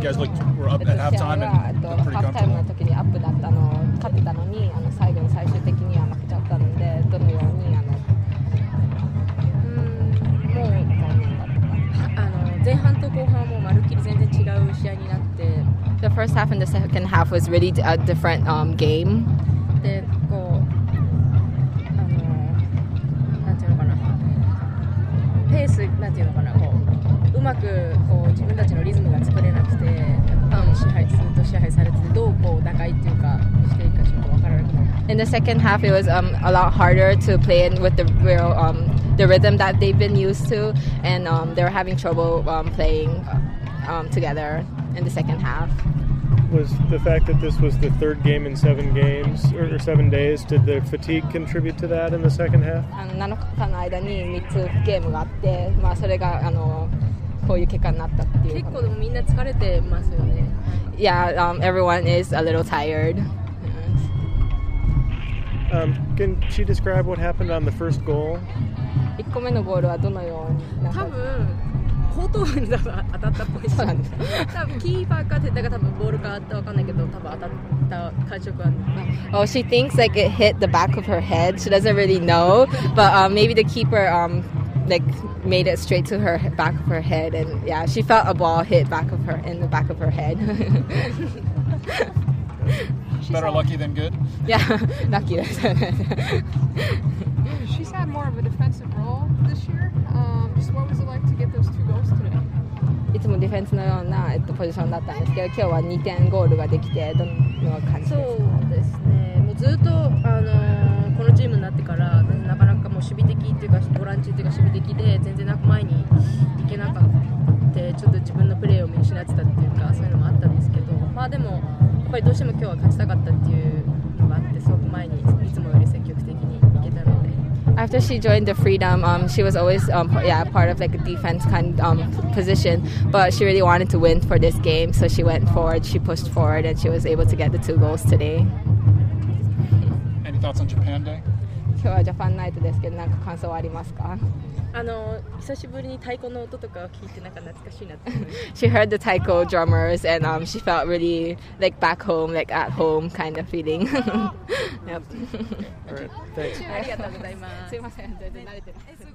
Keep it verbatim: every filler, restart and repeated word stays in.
guys looked were up at halftime and looked pretty comfortable. ハーフタイムの時にアップだったの勝ってたのにあの最後に最終的には負けちゃったのでどのようにあのうんもう残念だったあの前半と後半はもうまるっきり全然違う試合になって The first half and the second half was really a different、um, game でこうあのなんていうのかなペースなんていうのかなこううまくこう自分たちのリズムが作れなくて支配ずっと支配されてどうこう打開っていうかしていいかちょっと分からなくなる In the second half it was um, a lot harder to play in with the real um, the rhythm that they've been used to and um, they were having trouble um, playing um, together in the second half Was the fact that this was the third game in seven games or, or seven days, did the fatigue contribute to that in the second half? あのなのかかんの間にみっつゲームがあって、まあ、それがあのこういう結果になったっていう結構でもみんな疲れてますよね Yeah, um, everyone is a little tired um, Can she describe what happened on the first goal? いっこめのゴールはどのように多分後頭部に多分当たったっぽいそうなんです多分キーパーかってだから多分ボールかって分かんないけど多分当たった感触は Oh, she thinks like it hit the back of her head. She doesn't really know, but um, maybe the keeper um, like made it straight to her back of her head, and yeah, she felt a ball hit back of her in the back of her head. Better lucky than good. Yeah, lucky. She's had more of a defensive role this year. Um, just what was it like to get those two goals today? いつもディフェンスのような、えっと、ポジションだったんですけど今日はにてんゴールができてどの感じですかそうですねもうずっと、あのー、このチームになってからなかなかもう守備的っていうかボランチっていうか守備的で全然なんか前に行けなかったちょっと自分のプレーを見失ってたっていうかそういうのもあったんですけどまあでもやっぱりどうしても今日は勝ちたかったっていうのがあってすごく前にいつもより積極的に行けたのでAfter she joined the Freedom, um, she was always um, yeah part of like a defense kind of um, position, but she really wanted to win for this game, so she went forward, she pushed forward, and she was able to get the two goals today. Any thoughts on Japan Day? 今日はジャパンナイトですけど、なんか感想はありますか？ あの久しぶりに太鼓の音とかを聞いてなんか懐かしいなって。 She heard the taiko drummers and um, she felt really like back home, like at home kind of feeling. Yep. All right, thanks. ありがとうございます。 すいません、全然慣れてない。